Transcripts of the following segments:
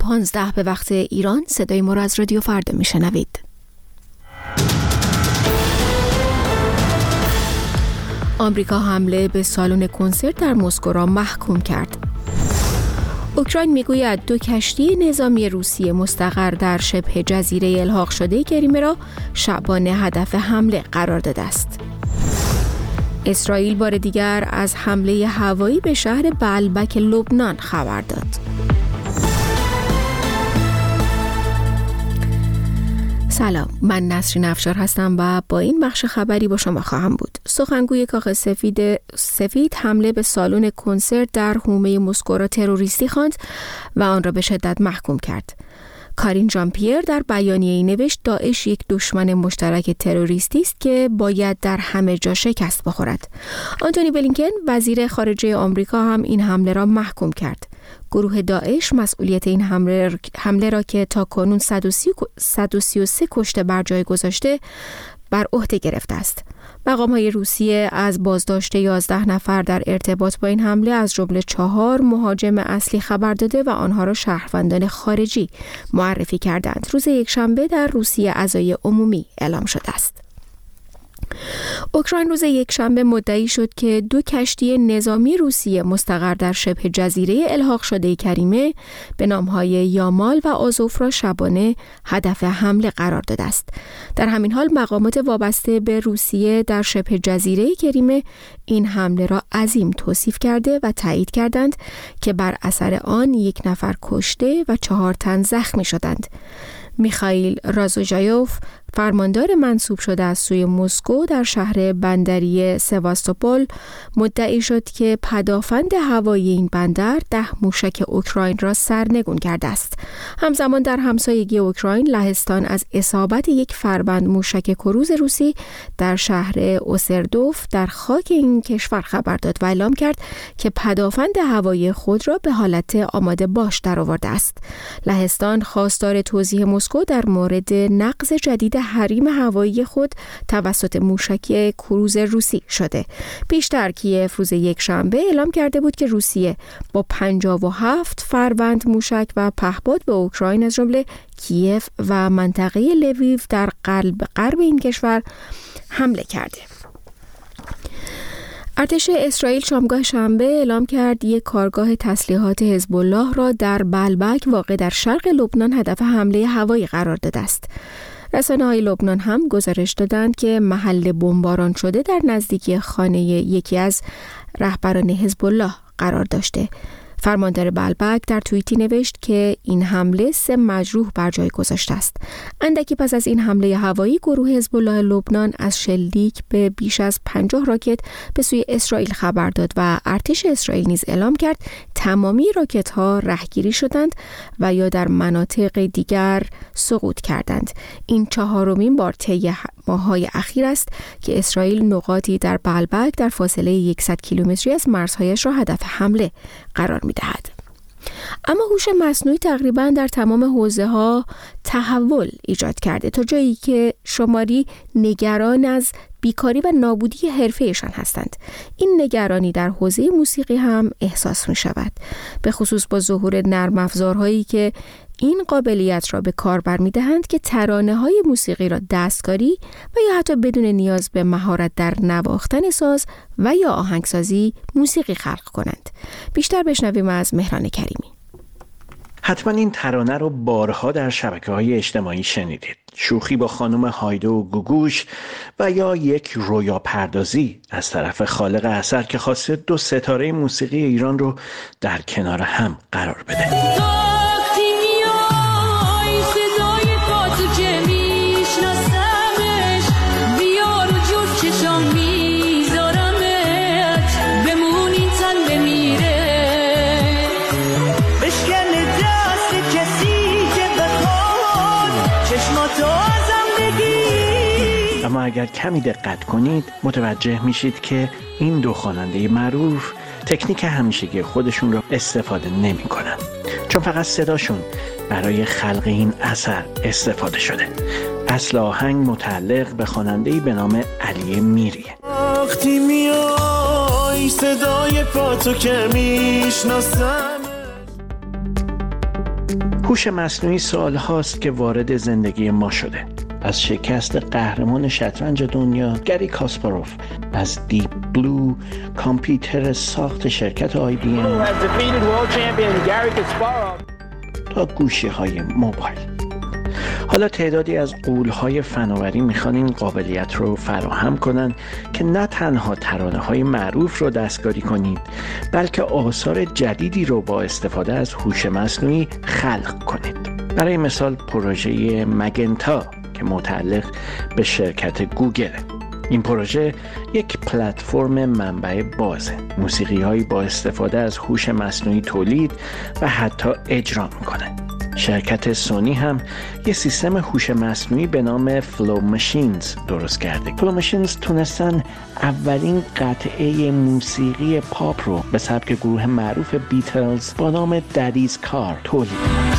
15 به وقت ایران. صدای ما را از رادیو فردا میشنوید. آمریکا حمله به سالن کنسرت در مسکو را محکوم کرد. اوکراین میگوید 2 کشتی نظامی روسیه مستقر در شبه جزیره الحاق شده کریمه را شبانه هدف حمله قرار داده است. اسرائیل بار دیگر از حمله هوایی به شهر بعلبک لبنان خبر داد. سلام، من نسرین افشار هستم و با این بخش خبری با شما خواهم بود. سخنگوی کاخ سفید حمله به سالن کنسرت در حومه مسکو را تروریستی خواند و آن را به شدت محکوم کرد. کارین ژان پیر در بیانیه‌ای نوشت داعش یک دشمن مشترک تروریستی است که باید در همه جا شکست بخورد. آنتونی بلینکن وزیر خارجه آمریکا هم این حمله را محکوم کرد. گروه داعش مسئولیت این حمله را که تا کنون 133 کشته بر جای گذاشته بر عهده گرفته است. مقام‌های روسیه از بازداشت 11 نفر در ارتباط با این حمله از جمله 4 مهاجم اصلی خبر داده و آنها را شهروندان خارجی معرفی کردند. روز یکشنبه در روسیه عزای عمومی اعلام شده است. اوکراین روز یکشنبه مدعی شد که 2 کشتی نظامی روسیه مستقر در شبه جزیره الحاق شده کریمه به نامهای یامال و آزوف را شبانه هدف حمله قرار داده است. در همین حال مقامات وابسته به روسیه در شبه جزیره کریمه این حمله را عظیم توصیف کرده و تایید کردند که بر اثر آن 1 نفر کشته و 4 تن زخمی شدند. میخائیل رازوژایوف فرماندار منصوب شده از سوی مسکو در شهر بندری سواستوپول مدعی شد که پدافند هوایی این بندر 10 موشک اوکراین را سرنگون کرده است. همزمان در همسایگی اوکراین لهستان از اصابت یک فروند موشک کروز روسی در شهر اوسردوف در خاک این کشور خبر داد و اعلام کرد که پدافند هوایی خود را به حالت آماده باش درآورده است. لهستان خواستار توضیح مسکو در مورد نقض جدید حریم هوایی خود توسط موشک کروز روسی شده. پیشتر کیف روز یکشنبه اعلام کرده بود که روسیه با 57 فروند موشک و پهپاد به اوکراین از جمله کیف و منطقه لویو در غرب این کشور حمله کرده. ارتش اسرائیل شامگاه شنبه اعلام کرد یک کارگاه تسلیحات حزب الله را در بعلبک واقع در شرق لبنان هدف حمله هوایی قرار داده است. رسانه‌های لبنان هم گزارش دادند که محل بمباران شده در نزدیکی خانه یکی از رهبران حزب الله قرار داشته. فرماندار بعلبک در توییتی نوشت که این حمله 3 مجروح بر جای گذاشته است. اندکی پس از این حمله هوایی گروه حزب الله لبنان از شلیک به بیش از 50 راکت به سوی اسرائیل خبر داد و ارتش اسرائیل نیز اعلام کرد تمامی راکت‌ها رهگیری شدند و یا در مناطق دیگر سقوط کردند. این 4مین بار طی ماه‌های اخیر است که اسرائیل نقاطی در بعلبک در فاصله 100 کیلومتری از مرزهایش را هدف حمله قرار می‌دهد. اما هوش مصنوعی تقریباً در تمام حوزه‌ها تحول ایجاد کرده تا جایی که شماری نگران از بیکاری و نابودی حرفه‌ایشان هستند. این نگرانی در حوزه موسیقی هم احساس می‌شود، به خصوص با ظهور نرم افزارهایی که این قابلیت را به کار برمی‌دهند که ترانه‌های موسیقی را دستکاری و یا حتی بدون نیاز به مهارت در نواختن ساز و یا آهنگسازی موسیقی خلق کنند. بیشتر بشنویم از مهران کریمی. حتما این ترانه رو بارها در شبکه‌های اجتماعی شنیدید. شوخی با خانم هایده و گوگوش و یا یک رویا پردازی از طرف خالق اثر که خواسته 2 ستاره موسیقی ایران رو در کنار هم قرار بده. اما اگر کمی دقت کنید متوجه میشید که این 2 خواننده معروف تکنیک همیشگی خودشون رو استفاده نمی کنن، چون فقط صداشون برای خلق این اثر استفاده شده. اصل آهنگ متعلق به خواننده‌ای به نام علی میریه. وقتی میای صدای پاتو که میشناسم. هوش مصنوعی سالهاست که وارد زندگی ما شده. از شکست قهرمان شطرنج دنیا گری کاسپاروف، از دیپ بلو کامپیوتر ساخت شرکت IBM تا گوشی‌های موبایل. حالا تعدادی از غول‌های فناوری میخوان این قابلیت رو فراهم کنن که نه تنها ترانه‌های معروف رو دستکاری کنید، بلکه آثار جدیدی رو با استفاده از هوش مصنوعی خلق کنید. برای مثال پروژه مگنتا که متعلق به شرکت گوگل. این پروژه یک پلتفرم منبع بازه. موسیقی‌هایی با استفاده از هوش مصنوعی تولید و حتی اجرا میکنه. شرکت سونی هم یه سیستم هوش مصنوعی به نام فلو ماشینز درست کرده. فلو ماشینز تونستن اولین قطعه موسیقی پاپ رو به سبک گروه معروف بیتلز با نام دادیز کار تولید کنن.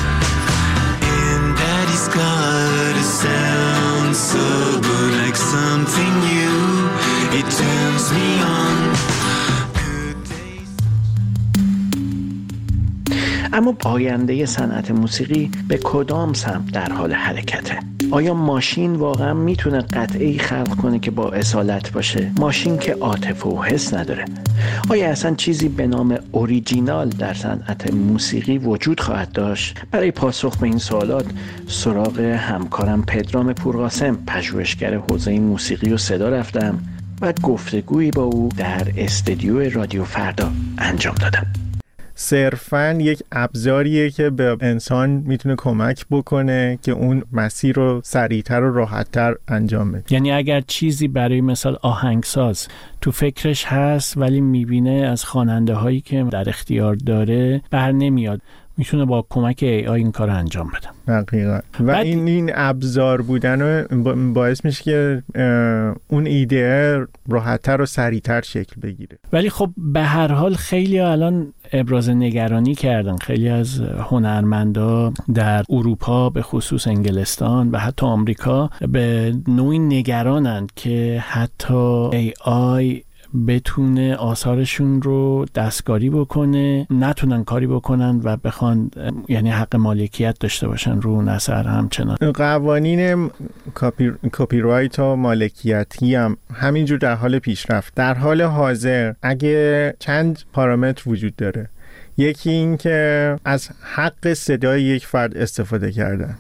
اما آینده صنعت موسیقی به کدام سمت در حال حرکته؟ آیا ماشین واقعا میتونه قطعه‌ای خلق کنه که با اصالت باشه؟ ماشین که عاطفه و حس نداره. آیا اصلا چیزی به نام اوریجینال در صنعت موسیقی وجود خواهد داشت؟ برای پاسخ به این سوالات سراغ همکارم پدرام پورقاسم، پژوهشگر حوزه موسیقی و صدا رفتم و گفتگویی با او در استودیو رادیو فردا انجام دادم. صرفاً یک ابزاریه که به انسان میتونه کمک بکنه که اون مسیر رو سریعتر و راحتتر انجام بده. یعنی اگر چیزی برای مثال آهنگساز تو فکرش هست ولی میبینه از خواننده هایی که در اختیار داره بر نمیاد، میتونه با کمک AI این کار رو انجام بده. دقیقاً. و این ابزار بودن باعث میشه که اون ایده راحت‌تر و سریعتر شکل بگیره. ولی خب به هر حال خیلی الان ابراز نگرانی کردن. خیلی از هنرمندا در اروپا به خصوص انگلستان و حتی آمریکا به نوعی نگرانند که حتی AI بتونه آثارشون رو دستکاری بکنه، نتونن کاری بکنن و بخوان یعنی حق مالکیت داشته باشن رو اون اثر. همچنان قوانین کپی رایت و مالکیتی هم همینجور در حال پیشرفت. در حال حاضر اگه چند پارامتر وجود داره، یکی این که از حق صدای یک فرد استفاده کردن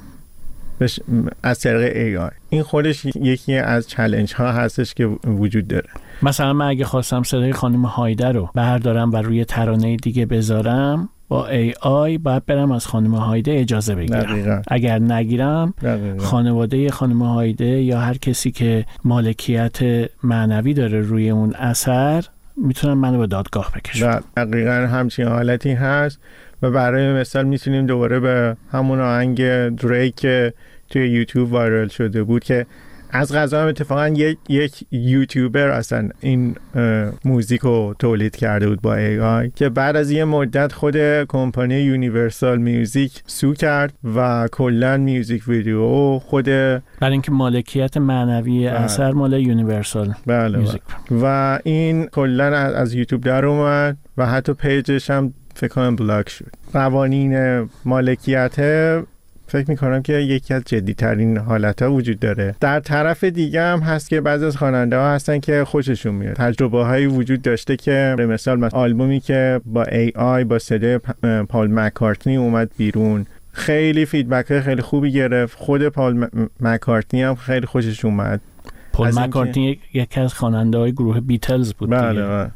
از طریق AI، این خودش یکی از چالش ها هستش که وجود داره. مثلا من اگه خواستم صدای خانم هایده رو بردارم و روی ترانه دیگه بذارم، با AI باید برم از خانم هایده اجازه بگیرم. دقیقا. اگر نگیرم خانواده خانم هایده یا هر کسی که مالکیت معنوی داره روی اون اثر میتونن منو به دادگاه بکشن. دقیقاً همچین حالتی هست. و برای مثال میتونیم دوباره به همون آهنگ دریک که توی یوتیوب وایرال شده بود که از قضا هم اتفاقا یک یوتیوبر اصلا این موزیک رو تولید کرده بود با AI که بعد از یه مدت خود کمپانی یونیورسال میوزیک سو کرد و کلا میوزیک ویدیو خود برای اینکه مالکیت معنوی اثر مال یونیورسال میوزیک و این کلا از یوتیوب در اومد و حتی پیجش هم فکر کنم بلاک شد. قوانین مالکیت فکر میکنم که یکی از جدی‌ترین حالت‌ها وجود داره. در طرف دیگه هم هست که بعضی از خواننده‌ها هستن که خوششون میاد. تجربه‌هایی وجود داشته که به مثال آلبومی که با AI با صدای پال مکارتنی اومد بیرون، خیلی فیدبک خیلی خوبی گرفت. خود پال مکارتنی هم خیلی خوشش اومد. پال مکارتنی یکی از خواننده‌های گروه بیتلز بود. بله.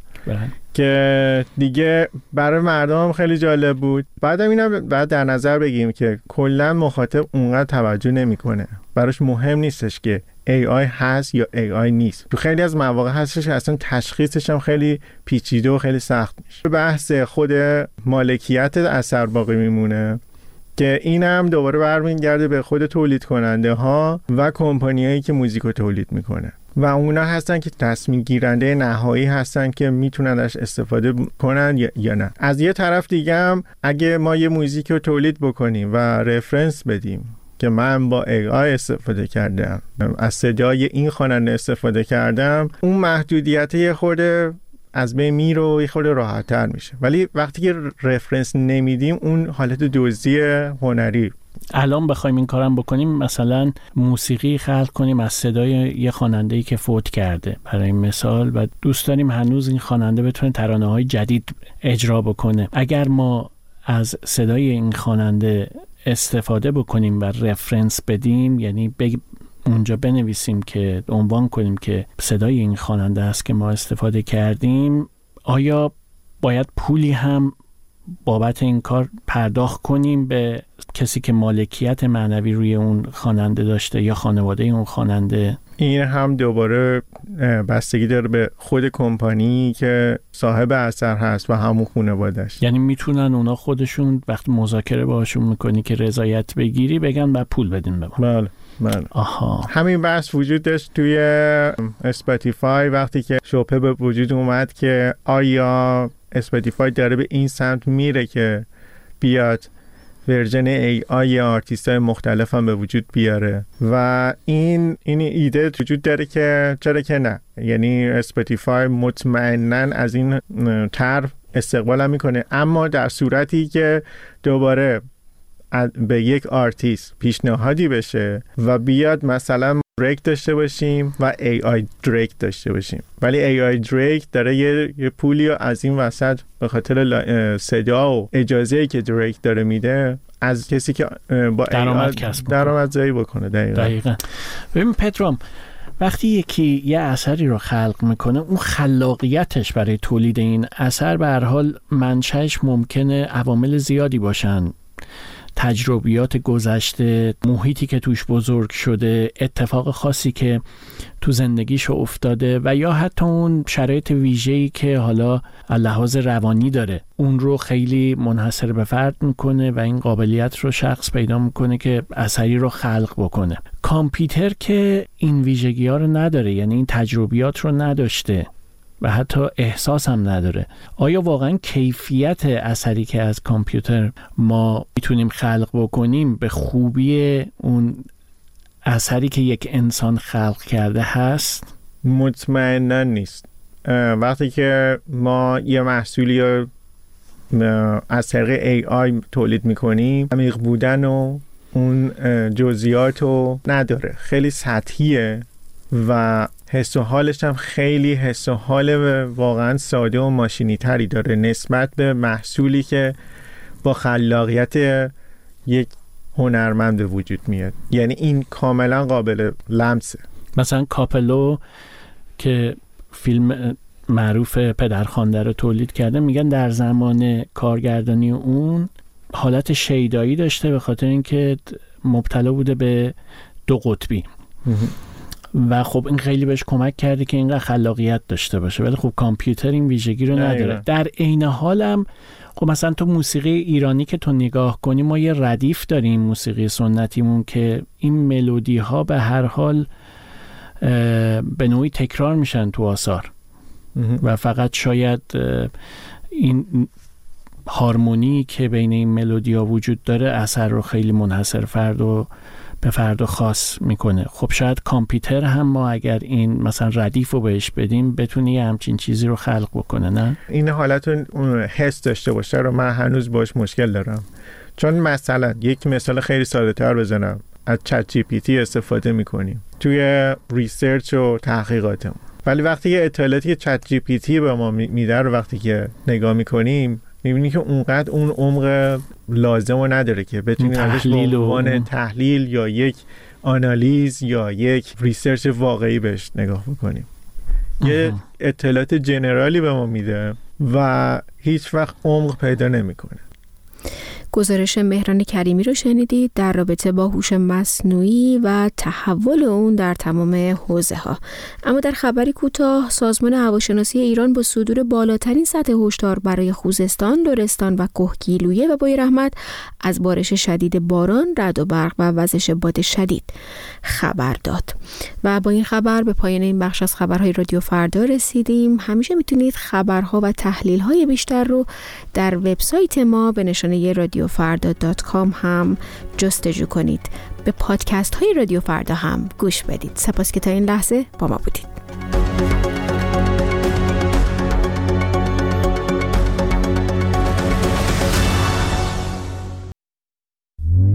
که دیگه برای مردم خیلی جالب بود. بعدم اینم بعد در نظر بگیریم که کلا مخاطب اونقدر توجه نمیکنه، براش مهم نیستش که AI هست یا AI نیست. تو خیلی از مواقع هستش اصلا تشخیصش هم خیلی پیچیده و خیلی سخت میشه. بحث خود مالکیت اثر باقی میمونه که اینم دوباره برمیگرده به خود تولید کننده ها و کمپانیایی که موزیکو تولید میکنه و اونا هستن که تصمیم گیرنده نهایی هستن که میتونن ازش استفاده کنن یا نه. از یه طرف دیگه هم اگه ما یه موزیک رو تولید بکنیم و رفرنس بدیم که من با AI استفاده کردم، از صدای این خواننده استفاده کردم، اون محدودیت یه خورده از بین میره، یه خورده راحت‌تر میشه. ولی وقتی که رفرنس نمیدیم اون حالت دزدی هنری. الان بخوایم این کارم بکنیم، مثلا موسیقی خلق کنیم از صدای یه خواننده‌ای که فوت کرده برای مثال و دوست داریم هنوز این خواننده بتونه ترانه‌های جدید اجرا بکنه، اگر ما از صدای این خواننده استفاده بکنیم و رفرنس بدیم، یعنی اونجا بنویسیم که عنوان کنیم که صدای این خواننده است که ما استفاده کردیم، آیا باید پولی هم بابت این کار پرداخت کنیم به کسی که مالکیت معنوی روی اون خواننده داشته یا خانواده اون خواننده؟ این هم دوباره بستگی داره به خود کمپانی که صاحب اثر هست و همون خانواده‌اش. یعنی میتونن اونا خودشون وقتی مذاکره باهاشون میکنی که رضایت بگیری بگن بعد پول بدین به ما. بله. آها. همین بحث وجود داشت توی اسپاتیفای وقتی که شبهه به وجود اومد که آیا اسپاتیفای داره به این سمت میره که بیاد ورژن AI آرتیستای مختلف هم به وجود بیاره و این ایده وجود داره که چرا که نه، یعنی اسپاتیفای مطمئناً از این طرح استقبال هم میکنه، اما در صورتی که دوباره به یک آرتیست پیشنهادی بشه و بیاد مثلا دریک داشته باشیم و AI دریک داشته باشیم، ولی AI دریک داره یه پولی از این وسط به خاطر صدا و اجازه‌ای که دریک داره میده از کسی که با درآمدزایی بکنه. دقیقاً. ببین پدرام، وقتی یکی یه اثری رو خلق میکنه، اون خلاقیتش برای تولید این اثر به هر حال منشأش ممکنه عوامل زیادی باشن، تجربیات گذشته، محیطی که توش بزرگ شده، اتفاق خاصی که تو زندگیش افتاده و یا حتی اون شرایط ویژه‌ای که حالا لحاظ روانی داره، اون رو خیلی منحصر به فرد میکنه و این قابلیت رو شخص پیدا میکنه که اثری رو خلق بکنه. کامپیوتر که این ویژگی ها رو نداره، یعنی این تجربیات رو نداشته و حتی احساس هم نداره. آیا واقعا کیفیت اثری که از کامپیوتر ما میتونیم خلق بکنیم به خوبی اون اثری که یک انسان خلق کرده هست؟ مطمئنا نیست. وقتی که ما یه محصولی رو از طریق AI تولید میکنیم، عمیق بودن و اون جزئیات رو نداره، خیلی سطحیه و حس و حالش هم خیلی حس و حال واقعا ساده و ماشینی تری داره نسبت به محصولی که با خلاقیت یک هنرمند به وجود میاد. یعنی این کاملا قابل لمسه. مثلا کاپلو که فیلم معروف پدرخوانده رو تولید کرده، میگن در زمان کارگردانی اون حالت شیدایی داشته به خاطر اینکه مبتلا بوده به دو قطبی و خب این خیلی بهش کمک کرده که اینقدر خلاقیت داشته باشه، ولی خب کامپیوتر این ویژگی رو نداره. در عین حال هم خب مثلا تو موسیقی ایرانی که تو نگاه کنی، ما یه ردیف داریم موسیقی سنتیمون که این ملودی ها به هر حال به نوعی تکرار میشن تو آثار و فقط شاید این هارمونی که بین این ملودی ها وجود داره اثر رو خیلی منحصر فرد و به فرد خاص میکنه. خب شاید کامپیوتر هم ما اگر این مثلا ردیف رو بهش بدیم بتونه یه همچین چیزی رو خلق بکنه، نه؟ این حالت رو حس داشته باشه رو من هنوز باش مشکل دارم. چون مثلا یک مثال خیلی ساده تر بزنم، از چت جی پی تی استفاده میکنیم توی ریسرچ و تحقیقاتمون، ولی وقتی یه اطلاعاتی که چت جی پی تی به ما میده رو وقتی که نگاه میکنیم میبینی که اونقدر اون عمق لازم رو نداره که بتونی ازش به عنوان تحلیل یا یک آنالیز یا یک ریسرچ واقعی بهش نگاه بکنیم. یه اطلاعات جنرالی به ما میده و هیچ وقت عمق پیدا نمیکنه. گزارش مهران کریمی رو شنیدید در رابطه با هوش مصنوعی و تحول اون در تمام حوزه‌ها. اما در خبری کوتاه، سازمان هواشناسی ایران با صدور بالاترین سطح هشدار برای خوزستان، لرستان و کهگیلویه و بویراحمد از بارش شدید باران، رعد و برق و وزش باد شدید خبر داد. و با این خبر به پایان این بخش از خبرهای رادیو فردا رسیدیم. همیشه میتونید خبرها و تحلیل‌های بیشتر رو در وبسایت ما به نشانه radiofrda.com هم جستجو کنید. به پادکست های رادیو فردا هم گوش بدید. سپاس که تا این لحظه با ما بودید.